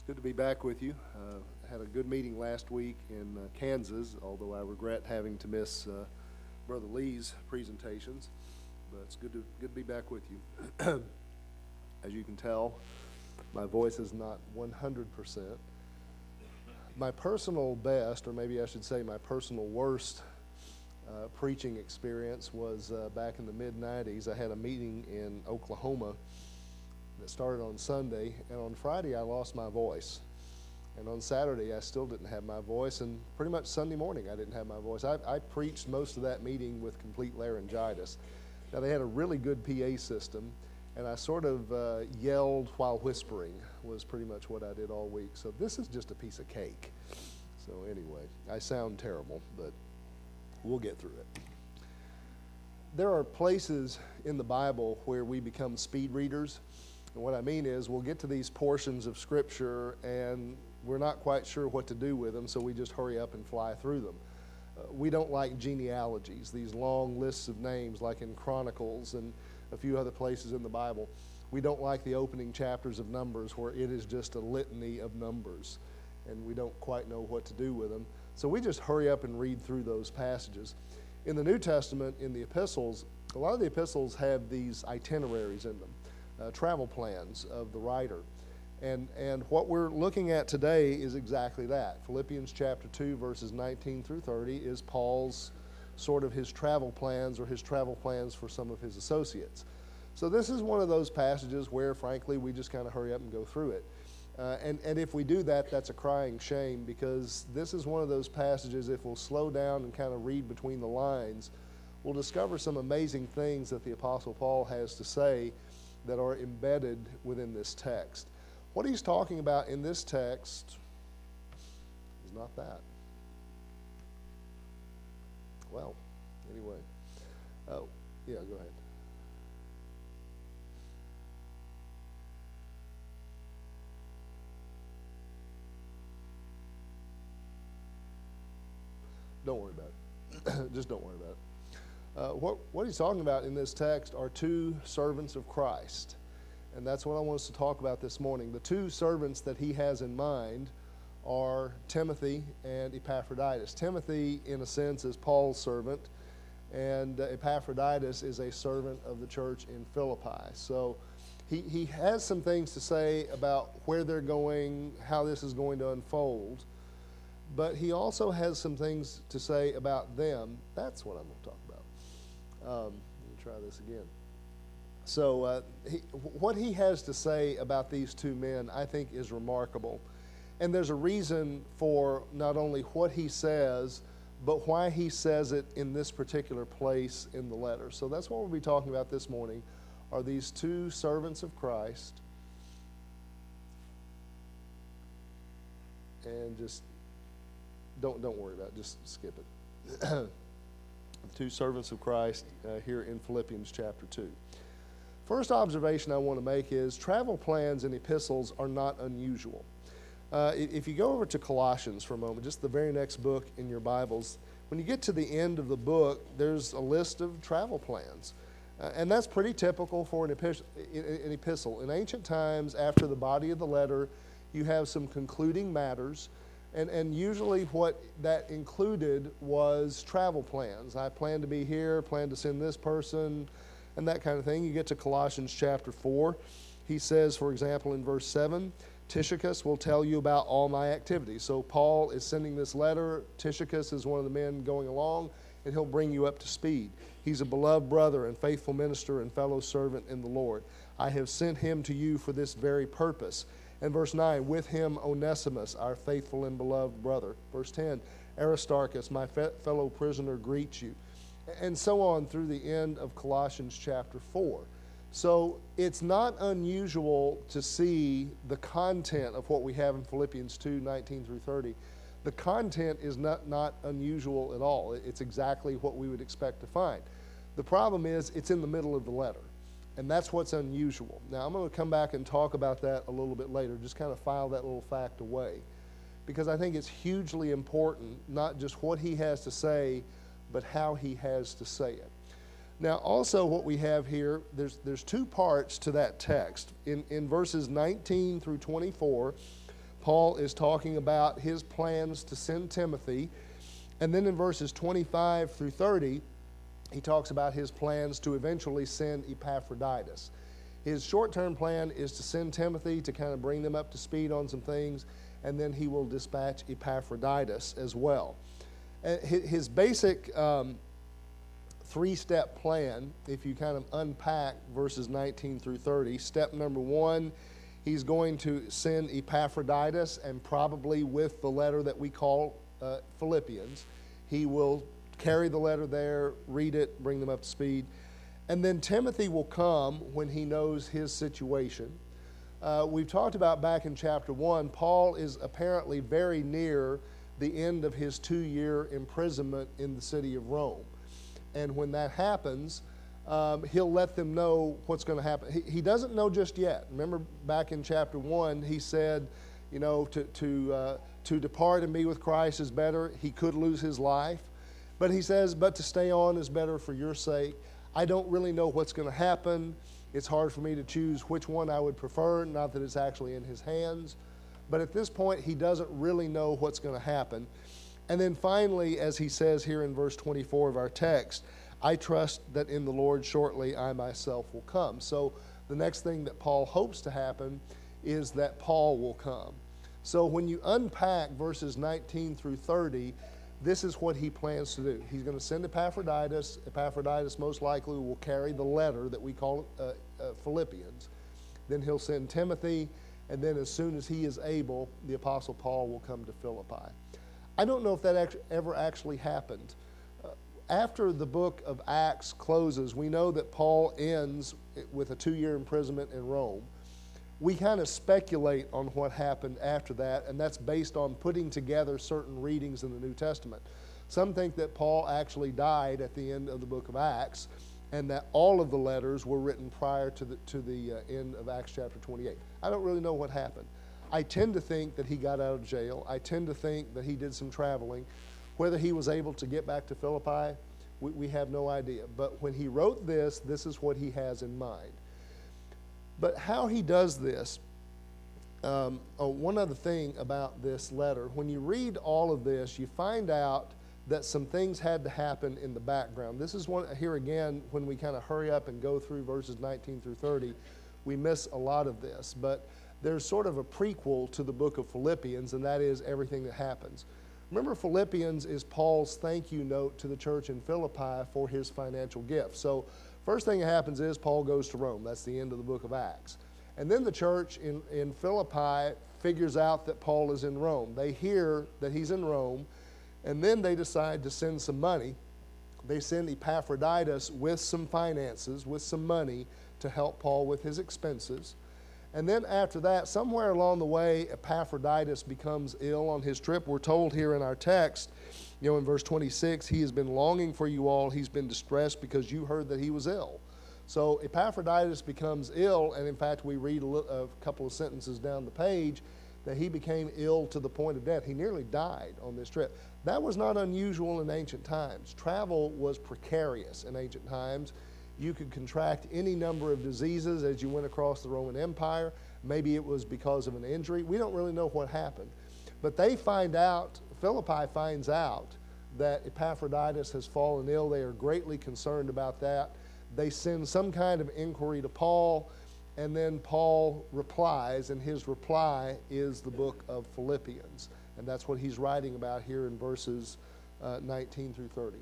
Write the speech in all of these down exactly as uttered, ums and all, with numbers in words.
Good to be back with you. Uh, had a good meeting last week in uh, Kansas, although I regret having to miss uh, Brother Lee's presentations. But it's good to good to be back with you. As you can tell, my voice is not one hundred percent. My personal best, or maybe I should say my personal worst uh, preaching experience was uh, back in the mid nineties. I had a meeting in Oklahoma that started on Sunday, and on Friday I lost my voice. And on Saturday I still didn't have my voice, and pretty much Sunday morning I didn't have my voice. I, I preached most of that meeting with complete laryngitis. Now they had a really good P A system, and I sort of uh, yelled while whispering was pretty much what I did all week. So this is just a piece of cake. So anyway, I sound terrible, but we'll get through it. There are places in the Bible where we become speed readers. And what I mean is we'll get to these portions of Scripture and we're not quite sure what to do with them, so we just hurry up and fly through them. Uh, we don't like genealogies, these long lists of names like in Chronicles and a few other places in the Bible. We don't like the opening chapters of Numbers where it is just a litany of numbers and we don't quite know what to do with them. So we just hurry up and read through those passages. In the New Testament, in the epistles, a lot of the epistles have these itineraries in them. Uh, travel plans of the writer. And and what we're looking at today is exactly that. Philippians chapter two, verses nineteen through thirty is Paul's sort of his travel plans or his travel plans for some of his associates. So this is one of those passages where, frankly, we just kind of hurry up and go through it. Uh, and, and if we do that, that's a crying shame, because this is one of those passages, if we'll slow down and kind of read between the lines, we'll discover some amazing things that the Apostle Paul has to say that are embedded within this text. What he's talking about in this text is not that. Well, anyway. Oh, yeah, go ahead. Don't worry about it. Just don't worry about it. Uh, what, what he's talking about in this text are two servants of Christ. And that's what I want us to talk about this morning. The two servants that he has in mind are Timothy and Epaphroditus. Timothy, in a sense, is Paul's servant, and uh, Epaphroditus is a servant of the church in Philippi. So he, he has some things to say about where they're going, how this is going to unfold, but he also has some things to say about them. That's what I'm going to talk about. Um, let me try this again. So uh, he, what he has to say about these two men, I think, is remarkable. And there's a reason for not only what he says, but why he says it in this particular place in the letter. So that's what we'll be talking about this morning, are these two servants of Christ. And just don't, don't worry about it. Just skip it. Two servants of Christ uh, here in Philippians chapter two. First observation I want to make is travel plans and epistles are not unusual. Uh, if you go over to Colossians for a moment, just the very next book in your Bibles, when you get to the end of the book, there's a list of travel plans. Uh, and that's pretty typical for an epistle, an epistle. In ancient times, after the body of the letter, you have some concluding matters. And, and usually what that included was travel plans. I plan to be here, plan to send this person, and that kind of thing. You get to Colossians chapter four. He says, for example, in verse seven, Tychicus will tell you about all my activities. So Paul is sending this letter. Tychicus is one of the men going along, and he'll bring you up to speed. He's a beloved brother and faithful minister and fellow servant in the Lord. I have sent him to you for this very purpose. And verse nine, with him Onesimus, our faithful and beloved brother. Verse ten, Aristarchus, my fe- fellow prisoner, greets you. And so on through the end of Colossians chapter four. So it's not unusual to see the content of what we have in Philippians two, nineteen through thirty. The content is not, not unusual at all. It's exactly what we would expect to find. The problem is it's in the middle of the letter. And that's what's unusual. Now, I'm going to come back and talk about that a little bit later, just kind of file that little fact away, because I think it's hugely important, not just what he has to say, but how he has to say it. Now, also what we have here, there's, there's two parts to that text. In, in verses nineteen through twenty-four, Paul is talking about his plans to send Timothy. And then in verses twenty-five through thirty, he talks about his plans to eventually send Epaphroditus. His short-term plan is to send Timothy to kind of bring them up to speed on some things, and then he will dispatch Epaphroditus as well. His basic um, three-step plan, if you kind of unpack verses nineteen through thirty, step number one, he's going to send Epaphroditus, and probably with the letter that we call uh, Philippians. He will carry the letter there, read it, bring them up to speed. And then Timothy will come when he knows his situation. Uh, we've talked about back in chapter one, Paul is apparently very near the end of his two-year imprisonment in the city of Rome. And when that happens, um, he'll let them know what's going to happen. He, he doesn't know just yet. Remember back in chapter one, he said, you know, to, to, uh, to depart and be with Christ is better. He could lose his life. But he says, but to stay on is better for your sake. I don't really know what's going to happen. It's hard for me to choose which one I would prefer, not that it's actually in his hands. But at this point, he doesn't really know what's going to happen. And then finally, as he says here in verse twenty-four of our text, I trust that in the Lord shortly I myself will come. So the next thing that Paul hopes to happen is that Paul will come. So when you unpack verses nineteen through thirty, this is what he plans to do. He's going to send Epaphroditus. Epaphroditus most likely will carry the letter that we call uh, uh, Philippians. Then he'll send Timothy, and then as soon as he is able, the Apostle Paul will come to Philippi. I don't know if that act- ever actually happened. Uh, after the book of Acts closes, we know that Paul ends with a two-year imprisonment in Rome. We kind of speculate on what happened after that, and that's based on putting together certain readings in the New Testament. Some think that Paul actually died at the end of the book of Acts, and that all of the letters were written prior to the, to the uh, end of Acts chapter twenty-eight. I don't really know what happened. I tend to think that he got out of jail. I tend to think that he did some traveling. Whether he was able to get back to Philippi, we, we have no idea. But when he wrote this, this is what he has in mind. But how he does this, um, oh, one other thing about this letter, when you read all of this, you find out that some things had to happen in the background. This is one, here again, when we kind of hurry up and go through verses nineteen through thirty, we miss a lot of this. But there's sort of a prequel to the book of Philippians, and that is everything that happens. Remember, Philippians is Paul's thank you note to the church in Philippi for his financial gift. So first thing that happens is Paul goes to Rome. That's the end of the book of Acts. And then the church in, in Philippi figures out that Paul is in Rome. They hear that he's in Rome, and then they decide to send some money. They send Epaphroditus with some finances, with some money to help Paul with his expenses. And then after that, somewhere along the way, Epaphroditus becomes ill on his trip. We're told here in our text, you know, in verse twenty-six, he has been longing for you all. He's been distressed because you heard that he was ill. So Epaphroditus becomes ill, and in fact, we read a, li- a couple of sentences down the page that he became ill to the point of death. He nearly died on this trip. That was not unusual in ancient times. Travel was precarious in ancient times. You could contract any number of diseases as you went across the Roman Empire. Maybe it was because of an injury. We don't really know what happened. But they find out, Philippi finds out that Epaphroditus has fallen ill. They are greatly concerned about that. They send some kind of inquiry to Paul, and then Paul replies, and his reply is the book of Philippians. And that's what he's writing about here in verses uh, nineteen through thirty.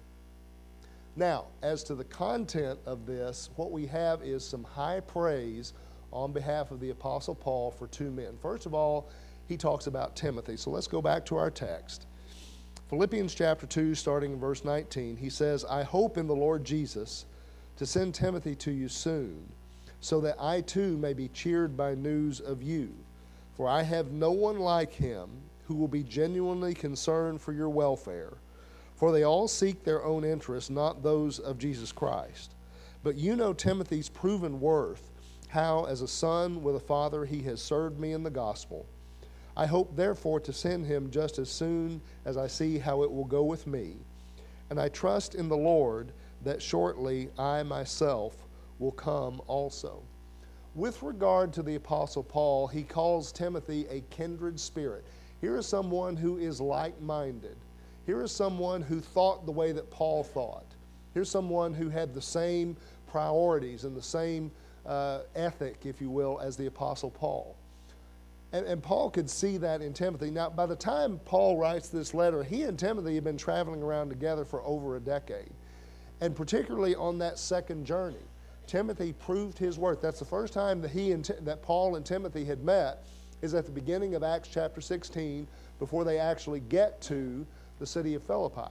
Now, as to the content of this, what we have is some high praise on behalf of the Apostle Paul for two men. First of all, he talks about Timothy. So let's go back to our text. Philippians chapter two, starting in verse nineteen, he says, I hope in the Lord Jesus to send Timothy to you soon, so that I too may be cheered by news of you. For I have no one like him who will be genuinely concerned for your welfare. For they all seek their own interests, not those of Jesus Christ. But you know Timothy's proven worth, how as a son with a father he has served me in the gospel. I hope therefore to send him just as soon as I see how it will go with me. And I trust in the Lord that shortly I myself will come also. with regard to the Apostle Paul, he calls Timothy a kindred spirit. Here is someone who is like-minded. Here is someone who thought the way that Paul thought. Here's someone who had the same priorities and the same uh, ethic, if you will, as the Apostle Paul. And, and Paul could see that in Timothy. Now, by the time Paul writes this letter, he and Timothy have been traveling around together for over a decade. And particularly on that second journey, Timothy proved his worth. That's the first time that he and that Paul and Timothy had met, is at the beginning of Acts chapter sixteen, before they actually get to the city of Philippi.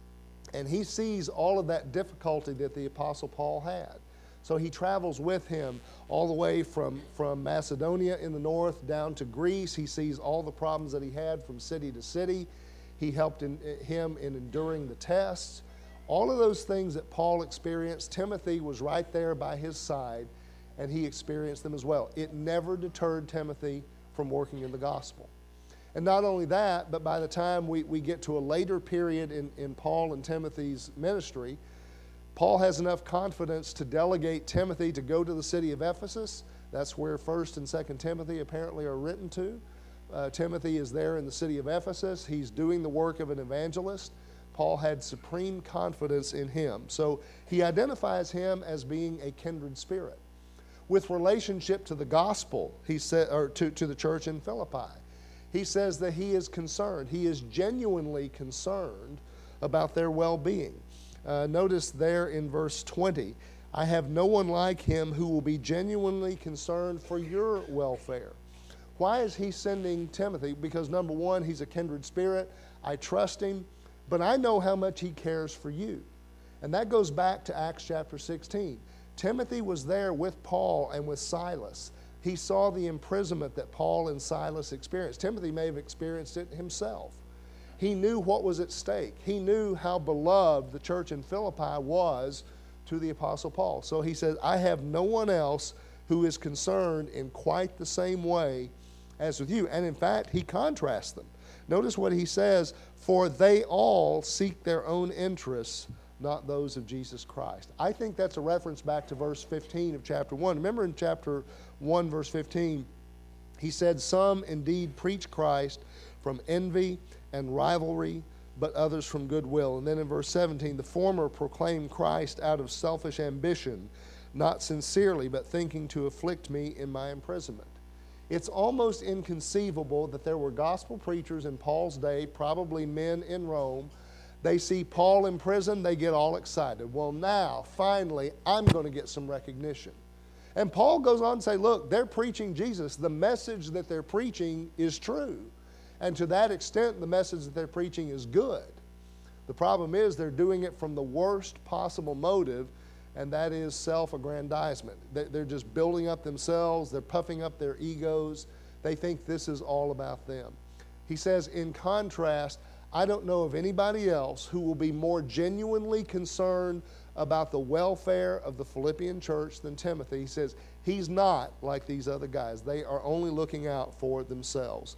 And he sees all of that difficulty that the Apostle Paul had. So he travels with him all the way from, from Macedonia in the north down to Greece. He sees all the problems that he had from city to city. He helped in, him in enduring the tests. All of those things that Paul experienced, Timothy was right there by his side, and he experienced them as well. It never deterred Timothy from working in the gospel. And not only that, but by the time we, we get to a later period in, in Paul and Timothy's ministry, Paul has enough confidence to delegate Timothy to go to the city of Ephesus. That's where First and Second Timothy apparently are written to. Uh, Timothy is there in the city of Ephesus. He's doing the work of an evangelist. Paul had supreme confidence in him. So he identifies him as being a kindred spirit. With relationship to the gospel, he said, or to, to the church in Philippi, he says that he is concerned. He is genuinely concerned about their well-being. Uh, notice there in verse twenty, I have no one like him who will be genuinely concerned for your welfare. Why is he sending Timothy? Because number one, he's a kindred spirit. I trust him, but I know how much he cares for you. And that goes back to Acts chapter sixteen. Timothy was there with Paul and with Silas. He saw the imprisonment that Paul and Silas experienced. Timothy may have experienced it himself. He knew what was at stake. He knew how beloved the church in Philippi was to the Apostle Paul. So he says, I have no one else who is concerned in quite the same way as with you. And in fact, he contrasts them. Notice what he says, for they all seek their own interests, not those of Jesus Christ. I think that's a reference back to verse fifteen of chapter one. Remember in chapter one, verse fifteen, he said, some indeed preach Christ from envy and rivalry, but others from goodwill. And then in verse seventeen, the former proclaim Christ out of selfish ambition, not sincerely, but thinking to afflict me in my imprisonment. It's almost inconceivable that there were gospel preachers in Paul's day, probably men in Rome. They see Paul in prison, they get all excited. Well, now, finally, I'm going to get some recognition. And Paul goes on to say, look, they're preaching Jesus. The message that they're preaching is true. And to that extent, the message that they're preaching is good. The problem is they're doing it from the worst possible motive, and that is self-aggrandizement. They're just building up themselves. They're puffing up their egos. They think this is all about them. He says, in contrast, I don't know of anybody else who will be more genuinely concerned about the welfare of the Philippian church than Timothy. He says, he's not like these other guys. They are only looking out for themselves.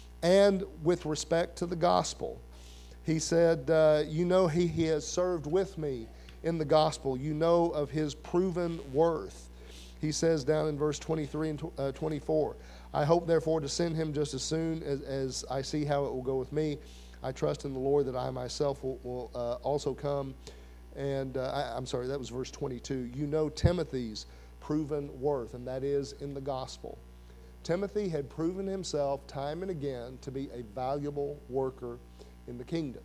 And with respect to the gospel, he said, uh, you know he, he has served with me in the gospel. You know of his proven worth. He says down in verse twenty-three and uh, twenty-four, I hope therefore to send him just as soon as, as I see how it will go with me. I trust in the Lord that I myself will, will uh, also come. And uh, I, I'm sorry, that was verse twenty-two. You know Timothy's proven worth, and that is in the gospel. Timothy had proven himself time and again to be a valuable worker in the kingdom.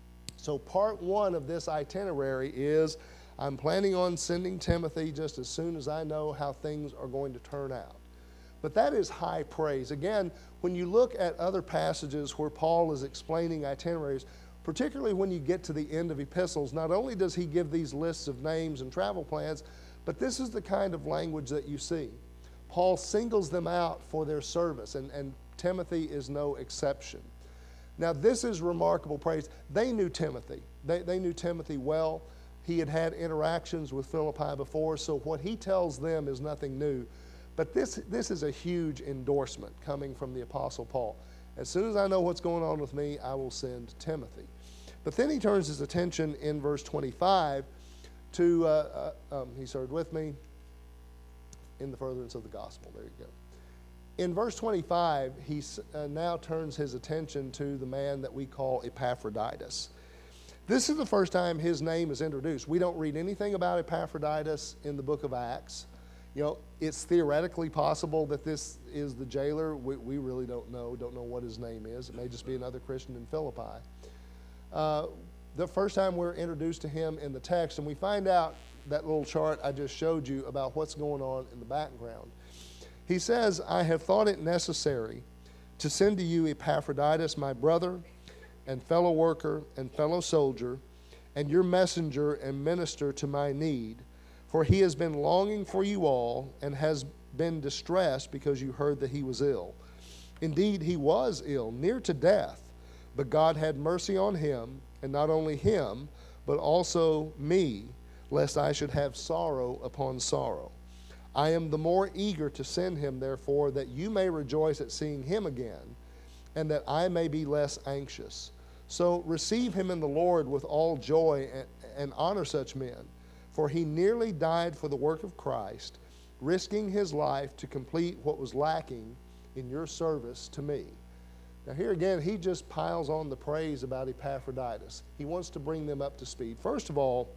So part one of this itinerary is I'm planning on sending Timothy just as soon as I know how things are going to turn out. But that is high praise. Again, when you look at other passages where Paul is explaining itineraries, particularly when you get to the end of epistles, not only does he give these lists of names and travel plans, but this is the kind of language that you see. Paul singles them out for their service, and, and Timothy is no exception. Now, this is remarkable praise. They knew Timothy. They, they knew Timothy well. He had had interactions with Philippi before, so what he tells them is nothing new. But this, this is a huge endorsement coming from the Apostle Paul. As soon as I know what's going on with me, I will send Timothy. But then he turns his attention in verse twenty-five to, uh, uh, um, he served with me, in the furtherance of the gospel. There you go. In verse twenty-five, he uh, now turns his attention to the man that we call Epaphroditus. This is the first time his name is introduced. We don't read anything about Epaphroditus in the book of Acts. You know, it's theoretically possible that this is the jailer. We, we really don't know, don't know what his name is. It may just be another Christian in Philippi. Uh, the first time we're introduced to him in the text, and we find out that little chart I just showed you about what's going on in the background. He says, I have thought it necessary to send to you Epaphroditus, my brother, and fellow worker and fellow soldier, and your messenger and minister to my need. For he has been longing for you all, and has been distressed because you heard that he was ill. Indeed, he was ill, near to death, but God had mercy on him, and not only him, but also me, lest I should have sorrow upon sorrow. I am the more eager to send him, therefore, that you may rejoice at seeing him again, and that I may be less anxious. So receive him in the Lord with all joy, and, and honor such men. For he nearly died for the work of Christ, risking his life to complete what was lacking in your service to me. Now here again, he just piles on the praise about Epaphroditus. He wants to bring them up to speed. First of all,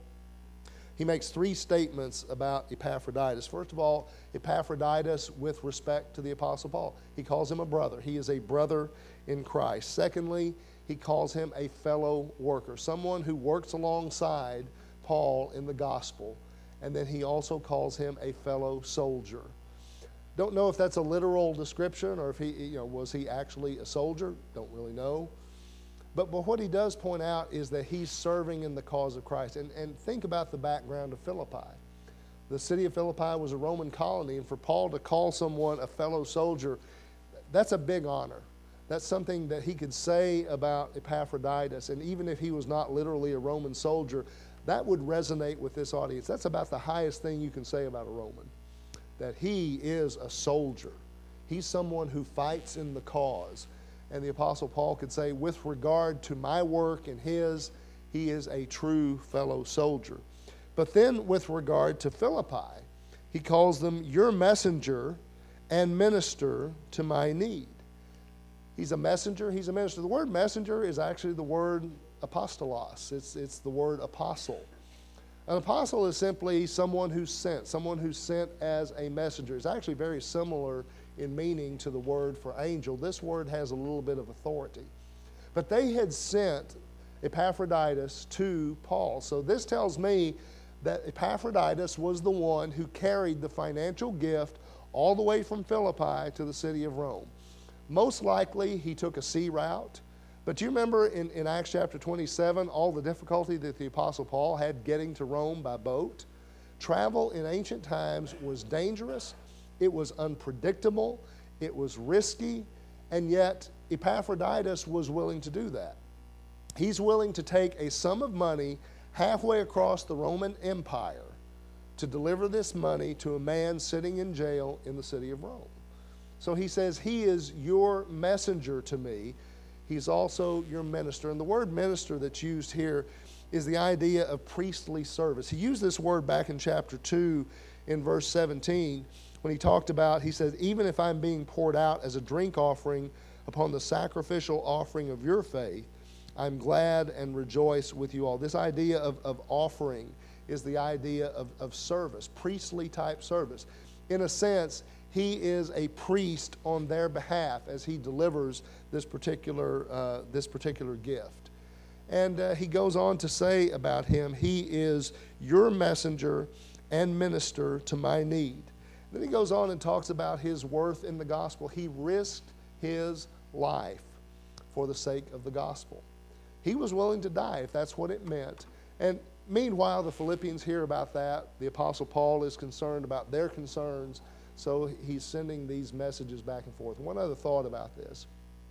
he makes three statements about Epaphroditus. First of all, Epaphroditus with respect to the Apostle Paul. He calls him a brother. He is a brother in Christ. Secondly, he calls him a fellow worker, someone who works alongside Paul in the gospel. And then he also calls him a fellow soldier. Don't know if that's a literal description or if he, you know, was he actually a soldier? Don't really know. But, but what he does point out is that he's serving in the cause of Christ. And, and think about the background of Philippi. The city of Philippi was a Roman colony, and for Paul to call someone a fellow soldier, that's a big honor. That's something that he could say about Epaphroditus. And even if he was not literally a Roman soldier, that would resonate with this audience. That's about the highest thing you can say about a Roman, that he is a soldier. He's someone who fights in the cause. And the Apostle Paul could say, with regard to my work and his, he is a true fellow soldier. But then with regard to Philippi, he calls them your messenger and minister to my need. He's a messenger, he's a minister. The word messenger is actually the word apostolos. It's, it's the word apostle. An apostle is simply someone who's sent, someone who's sent as a messenger. It's actually very similar in meaning to the word for angel. This word has a little bit of authority. But they had sent Epaphroditus to Paul. So this tells me that Epaphroditus was the one who carried the financial gift all the way from Philippi to the city of Rome. Most likely he took a sea route. But do you remember in, in Acts chapter twenty-seven, all the difficulty that the Apostle Paul had getting to Rome by boat? Travel in ancient times was dangerous. It was unpredictable. It was risky. And yet Epaphroditus was willing to do that. He's willing to take a sum of money halfway across the Roman Empire to deliver this money to a man sitting in jail in the city of Rome. So he says, he is your messenger to me. He's also your minister. And the word minister that's used here is the idea of priestly service. He used this word back in chapter two in verse seventeen when he talked about, he says, even if I'm being poured out as a drink offering upon the sacrificial offering of your faith, I'm glad and rejoice with you all. This idea of, of offering is the idea of, of service, priestly type service. In a sense, he is a priest on their behalf as he delivers this particular, uh, this particular gift. And uh, he goes on to say about him, he is your messenger and minister to my need. Then he goes on and talks about his worth in the gospel. He risked his life for the sake of the gospel. He was willing to die if that's what it meant. And meanwhile, the Philippians hear about that. The Apostle Paul is concerned about their concerns. So he's sending these messages back and forth. One other thought about this.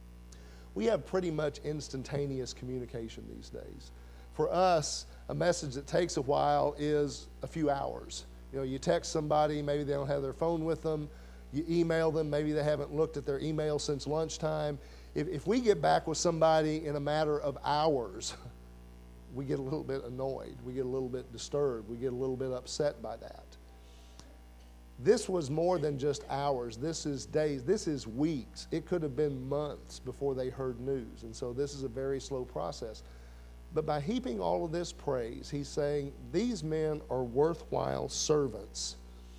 We have pretty much instantaneous communication these days. For us, a message that takes a while is a few hours. You know, you text somebody, maybe they don't have their phone with them. You email them, maybe they haven't looked at their email since lunchtime. If, if we get back with somebody in a matter of hours, we get a little bit annoyed. We get a little bit disturbed. We get a little bit upset by that. This was more than just hours. This is days. This is weeks. It could have been months before they heard news. And so this is a very slow process. But by heaping all of this praise, he's saying these men are worthwhile servants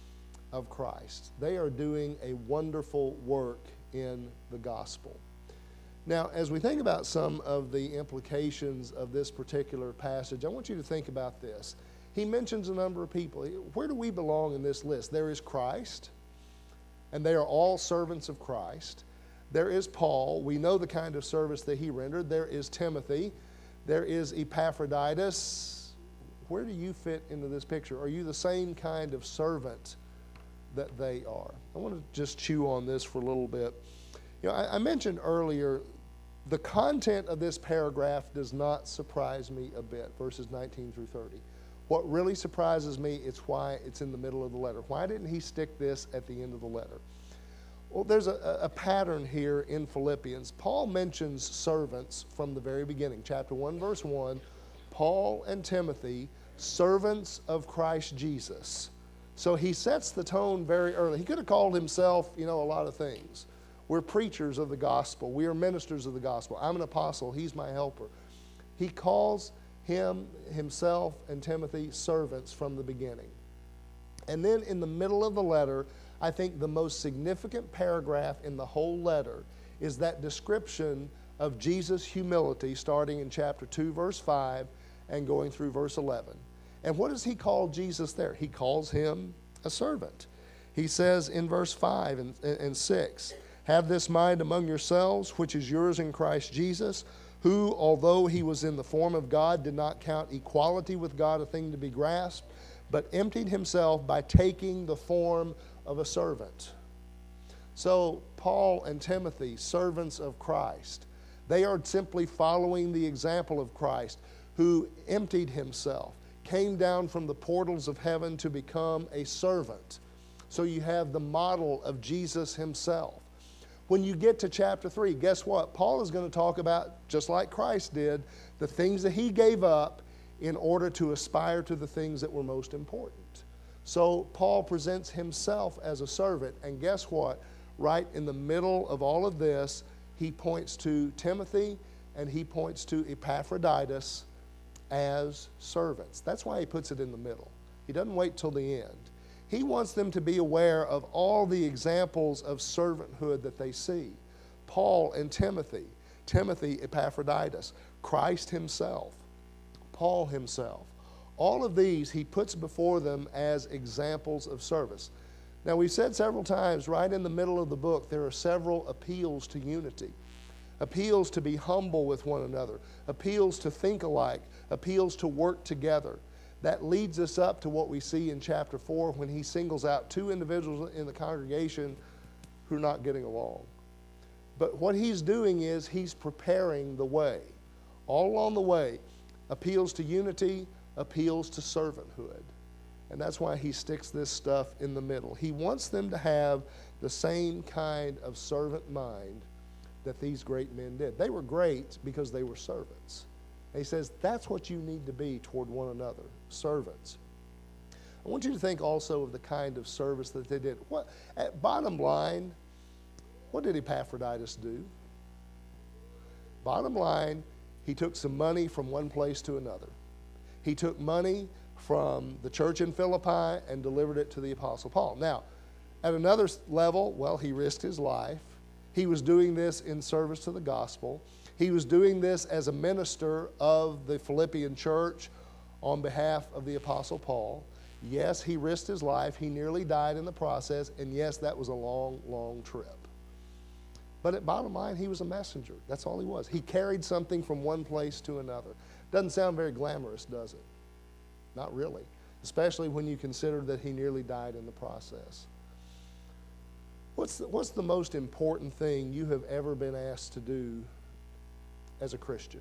of Christ. They are doing a wonderful work in the gospel. Now, as we think about some of the implications of this particular passage, I want you to think about this. He mentions a number of people. Where do we belong in this list? There is Christ, and they are all servants of Christ. There is Paul. We know the kind of service that he rendered. There is Timothy. There is Epaphroditus. Where do you fit into this picture? Are you the same kind of servant that they are? I want to just chew on this for a little bit. You know, I, I mentioned earlier, the content of this paragraph does not surprise me a bit, verses nineteen through thirty. What really surprises me is why it's in the middle of the letter. Why didn't he stick this at the end of the letter? Well, there's a, a pattern here in Philippians. Paul mentions servants from the very beginning. Chapter one, verse one, Paul and Timothy, servants of Christ Jesus. So he sets the tone very early. He could have called himself, you know, a lot of things. We're preachers of the gospel. We are ministers of the gospel. I'm an apostle. He's my helper. He calls him, himself, and Timothy servants from the beginning. And then in the middle of the letter, I think the most significant paragraph in the whole letter is that description of Jesus' humility starting in chapter two, verse five, and going through verse eleven. And what does he call Jesus there? He calls him a servant. He says in verse five and, and six, have this mind among yourselves, which is yours in Christ Jesus, who, although he was in the form of God, did not count equality with God a thing to be grasped, but emptied himself by taking the form of a servant. So Paul and Timothy, servants of Christ, they are simply following the example of Christ, who emptied himself, came down from the portals of heaven to become a servant. So you have the model of Jesus himself. When you get to chapter three, guess what? Paul is going to talk about, just like Christ did, the things that he gave up in order to aspire to the things that were most important. So Paul presents himself as a servant, and guess what? Right in the middle of all of this, he points to Timothy and he points to Epaphroditus as servants. That's why he puts it in the middle. He doesn't wait till the end. He wants them to be aware of all the examples of servanthood that they see. Paul and Timothy, Timothy, Epaphroditus, Christ himself, Paul himself. All of these he puts before them as examples of service. Now, we've said several times, right in the middle of the book, there are several appeals to unity. Appeals to be humble with one another. Appeals to think alike. Appeals to work together. That leads us up to what we see in chapter four when he singles out two individuals in the congregation who are not getting along. But what he's doing is he's preparing the way. All along the way, appeals to unity, appeals to servanthood. And that's why he sticks this stuff in the middle. He wants them to have the same kind of servant mind that these great men did. They were great because they were servants. And he says that's what you need to be toward one another, servants. I want you to think also of the kind of service that they did. What, at bottom line, what did Epaphroditus do? Bottom line, he took some money from one place to another. He took money from the church in Philippi and delivered it to the Apostle Paul. Now, at another level, well, he risked his life. He was doing this in service to the gospel. He was doing this as a minister of the Philippian church on behalf of the Apostle Paul. Yes, he risked his life. He nearly died in the process. And yes, that was a long, long trip. But at bottom line, he was a messenger. That's all he was. He carried something from one place to another. Doesn't sound very glamorous, does it? Not really. Especially when you consider that he nearly died in the process. What's the, what's the most important thing you have ever been asked to do as a Christian?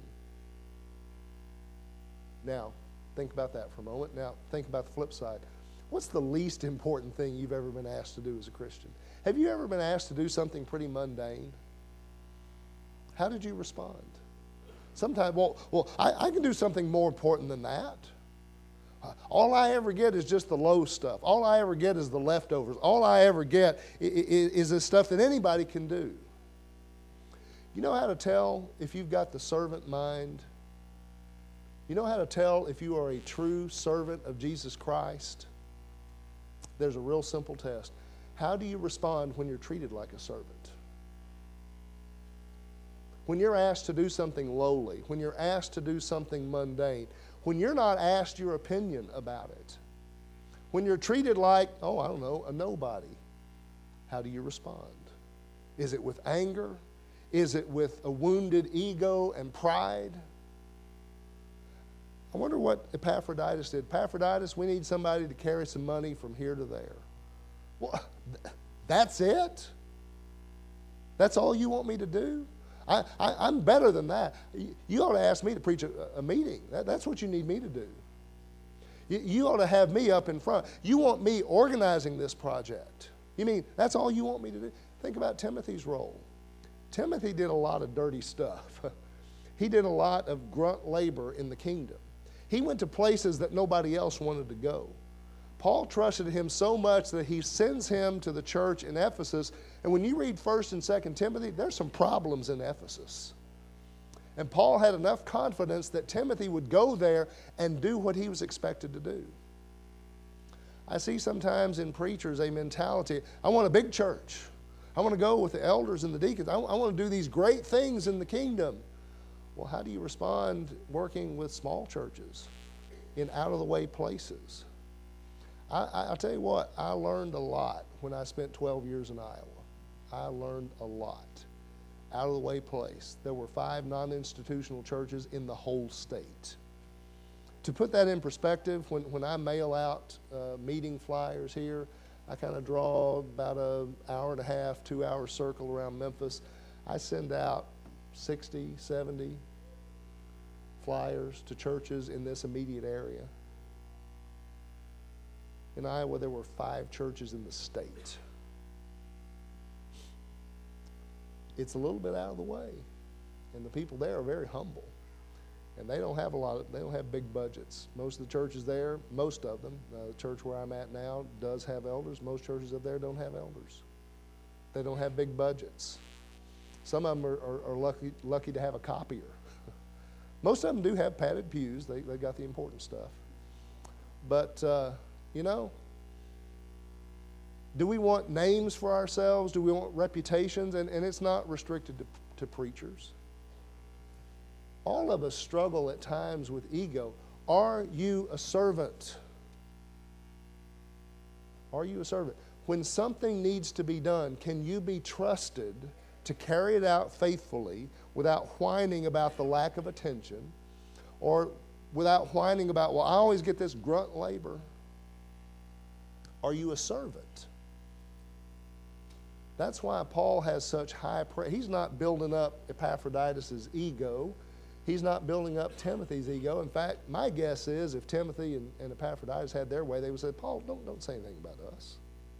Now, think about that for a moment. Now, think about the flip side. What's the least important thing you've ever been asked to do as a Christian? Have you ever been asked to do something pretty mundane? How did you respond? Sometimes, well, well I, I can do something more important than that. All I ever get is just the low stuff. All I ever get is the leftovers. All I ever get is the stuff that anybody can do. You know how to tell if you've got the servant mind? You know how to tell if you are a true servant of Jesus Christ? There's a real simple test. How do you respond when you're treated like a servant? When you're asked to do something lowly, when you're asked to do something mundane, when you're not asked your opinion about it, when you're treated like, oh, I don't know, a nobody, how do you respond? Is it with anger? Is it with a wounded ego and pride? I wonder what Epaphroditus did. Epaphroditus, we need somebody to carry some money from here to there. Well, that's it? That's all you want me to do? I, I, I'm better than that. You ought to ask me to preach a, a meeting. That, that's what you need me to do. You, you ought to have me up in front. You want me organizing this project. You mean that's all you want me to do? Think about Timothy's role. Timothy did a lot of dirty stuff. He did a lot of grunt labor in the kingdom. He went to places that nobody else wanted to go. Paul trusted him so much that he sends him to the church in Ephesus. And when you read First and Second Timothy, there's some problems in Ephesus. And Paul had enough confidence that Timothy would go there and do what he was expected to do. I see sometimes in preachers a mentality, I want a big church. I want to go with the elders and the deacons. I, I want to do these great things in the kingdom. Well, how do you respond working with small churches in out-of-the-way places? I, I, I'll tell you what, I learned a lot when I spent twelve years in Iowa. I learned a lot. Out-of-the-way place. There were five non-institutional churches in the whole state. To put that in perspective, when, when I mail out uh, meeting flyers here, I kind of draw about an hour and a half, two-hour circle around Memphis. I send out sixty, seventy flyers to churches in this immediate area. In Iowa, there were five churches in the state. It's a little bit out of the way, and the people there are very humble, and they don't have a lot of, they don't have big budgets. Most of the churches there, most of them, uh, the church where I'm at now does have elders. Most churches up there don't have elders. They don't have big budgets. Some of them are, are, are lucky, lucky to have a copier. Most of them do have padded pews. They, they got the important stuff. But, uh, you know, do we want names for ourselves? Do we want reputations? And, and it's not restricted to, to preachers. All of us struggle at times with ego. Are you a servant? Are you a servant? When something needs to be done, can you be trusted to carry it out faithfully without whining about the lack of attention or without whining about, well, I always get this grunt labor? Are you a servant? That's why Paul has such high praise. He's not building up Epaphroditus' ego. He's not building up Timothy's ego. In fact, my guess is if Timothy and, and Epaphroditus had their way, they would say, Paul, don't, don't say anything about us.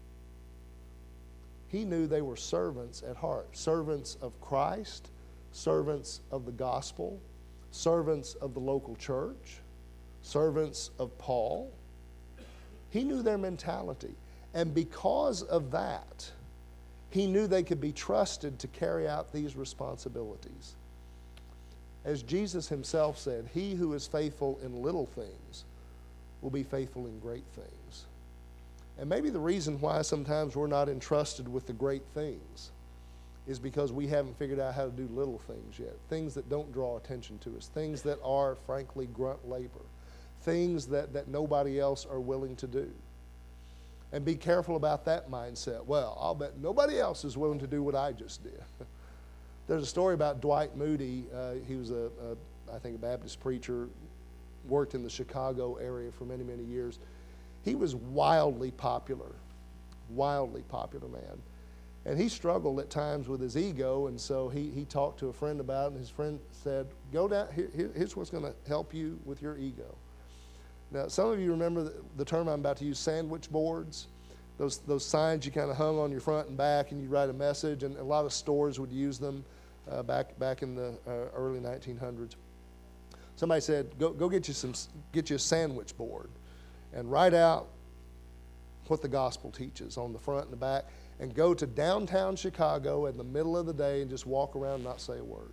He knew they were servants at heart, servants of Christ, servants of the gospel, servants of the local church, servants of Paul. He knew their mentality. And because of that, he knew they could be trusted to carry out these responsibilities. As Jesus himself said, he who is faithful in little things will be faithful in great things. And maybe the reason why sometimes we're not entrusted with the great things is because we haven't figured out how to do little things yet. Things that don't draw attention to us. Things that are, frankly, grunt labor. Things that, that nobody else are willing to do. And be careful about that mindset. Well, I'll bet nobody else is willing to do what I just did. There's a story about Dwight Moody. Uh, he was, a, a, I think, a Baptist preacher, worked in the Chicago area for many, many years. He was wildly popular, wildly popular man. And he struggled at times with his ego, and so he, he talked to a friend about it, and his friend said, go down, here, here, here's what's going to help you with your ego. Now, some of you remember the, the term I'm about to use, sandwich boards. Those, those signs you kind of hung on your front and back, and you write a message, and a lot of stores would use them uh, back, back in the uh, early nineteen hundreds. Somebody said, go, go get you some, get you a sandwich board. and write out what the gospel teaches on the front and the back, and go to downtown Chicago in the middle of the day and just walk around and not say a word.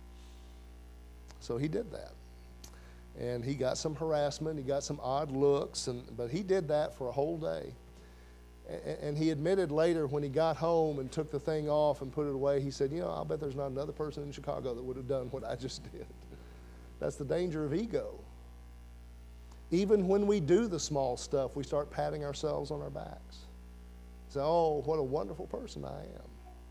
So he did that. And he got some harassment, he got some odd looks, and, but he did that for a whole day. And, and he admitted later when he got home and took the thing off and put it away, he said, you know, I'll bet there's not another person in Chicago that would have done what I just did. That's the danger of ego. Even when we do the small stuff, we start patting ourselves on our backs. Say, oh, what a wonderful person I am.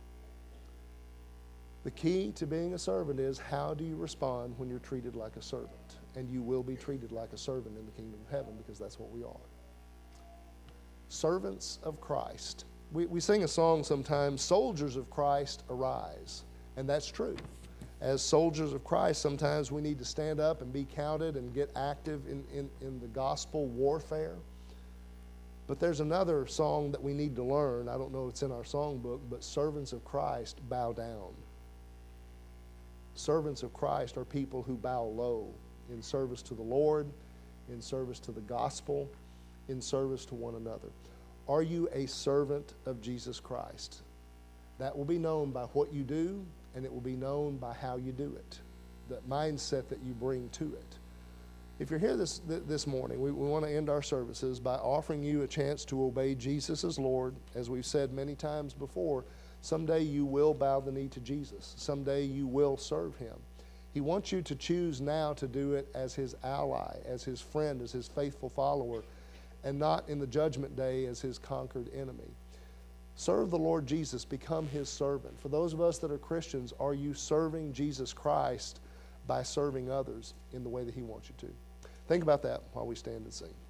The key to being a servant is, how do you respond when you're treated like a servant? And you will be treated like a servant in the kingdom of heaven, because that's what we are. Servants of Christ. We, we sing a song sometimes, soldiers of Christ arise. And that's true. As soldiers of Christ, sometimes we need to stand up and be counted and get active in, in, in the gospel warfare. But there's another song that we need to learn. I don't know if it's in our songbook, but servants of Christ bow down. Servants of Christ are people who bow low in service to the Lord, in service to the gospel, in service to one another. Are you a servant of Jesus Christ? That will be known by what you do, and it will be known by how you do it, the mindset that you bring to it. If you're here this, this morning, we, we want to end our services by offering you a chance to obey Jesus as Lord. As we've said many times before, someday you will bow the knee to Jesus. Someday you will serve him. He wants you to choose now to do it as his ally, as his friend, as his faithful follower, and not in the judgment day as his conquered enemy. Serve the Lord Jesus. Become his servant. For those of us that are Christians, are you serving Jesus Christ by serving others in the way that he wants you to? Think about that while we stand and sing.